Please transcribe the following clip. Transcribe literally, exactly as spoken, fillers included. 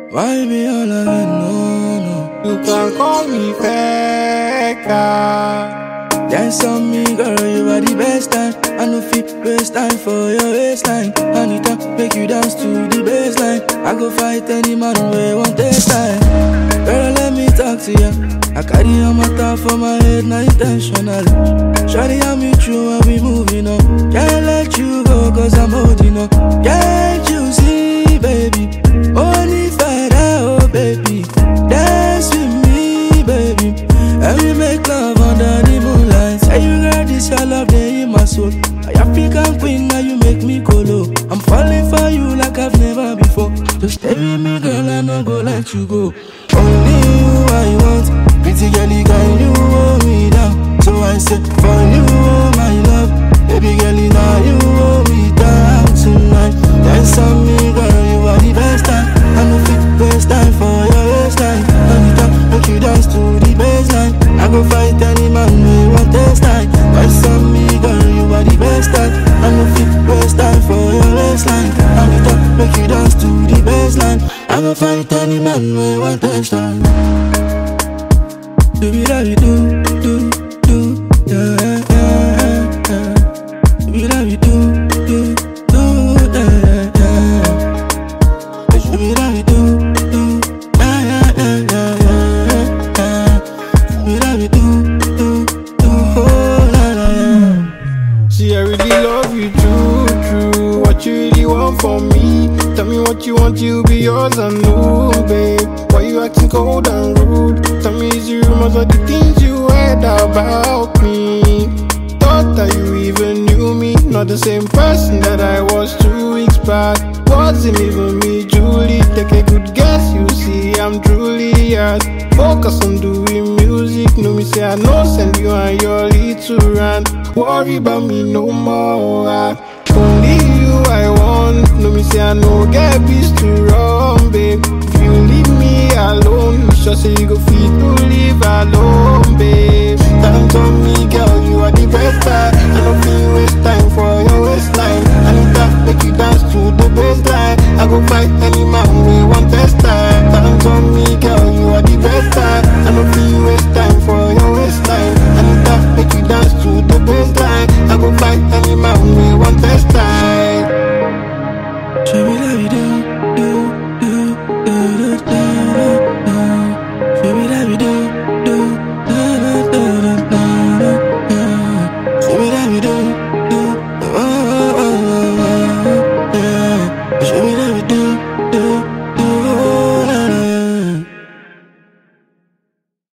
Why me all again? No, no. You can call me Feka. Dance on me, girl, you are the best time. I no fit waste time for your waistline. Anita, make you dance to the baseline. I go fight any man who want this time. Girl, let me talk to ya. I carry your matter for my head, not intentional. Shawty, I'm with you and we moving on. Can't let you go cause I'm holding on. Can't you see, baby? Only Friday, oh baby. Dance with me, baby. And we make love under the moonlight. Say you got this, your love there in my soul. I African queen, now you make me go low. I'm falling for you like I've never before. Just stay with me, girl, I no go let you go. Only you I want. Pretty girlie, can you hold me down? So I said, for you, oh my love. Baby girlie, now you hold me down tonight. Dance on me, girl, you are the best time. I no fit waste time for your waistline. Anita, make you dance to the baseline. I go fight any man who want this time. Dance on me, girl, you are the best time. I no fit waste time for your waistline. Anita, make you dance to the baseline. I go fight any man who want this time. Do it how you do, do, do, yeah, yeah, yeah. Do it how you do, do, do, yeah, yeah. Do it how you do, do, yeah, yeah, yeah, yeah, yeah. Do it how you do, do, do, oh, la, la, yeah. See, I really love you, true, true. What you really want from me? Tell me what you want, you be yours, I know, babe. Why you acting cold and rude? Tell me, is it rumors or the things you heard about me? Thought that you even knew me. Not the same person that I was two weeks back. Wasn't even me, Julie. Take a good guess, you see, I'm truly yours. Focus on doing music. No, me say I know, send you and your little rant. Worry about me no more. I only you I want. No, me say I know, get beast to run, babe. If you leave me alone, you sure say you go fit to live alone, babe. Time on me, girl, you are the best time. I don't feel waste time.